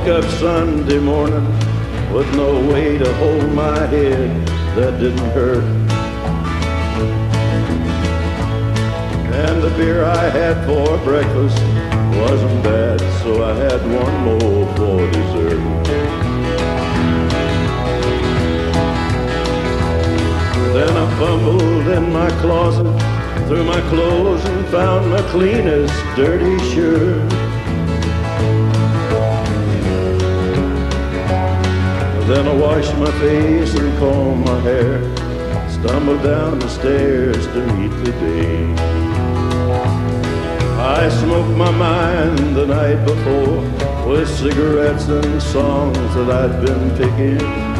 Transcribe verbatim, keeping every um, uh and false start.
woke up Sunday morning with no way to hold my head that didn't hurt. And the beer I had for breakfast wasn't bad, so I had one more for dessert. Then I fumbled in my closet, through my clothes, and found my cleanest dirty shirt. Then I washed my face and combed my hair, stumbled down the stairs to meet the day. I smoked my mind the night before with cigarettes and songs that I'd been picking.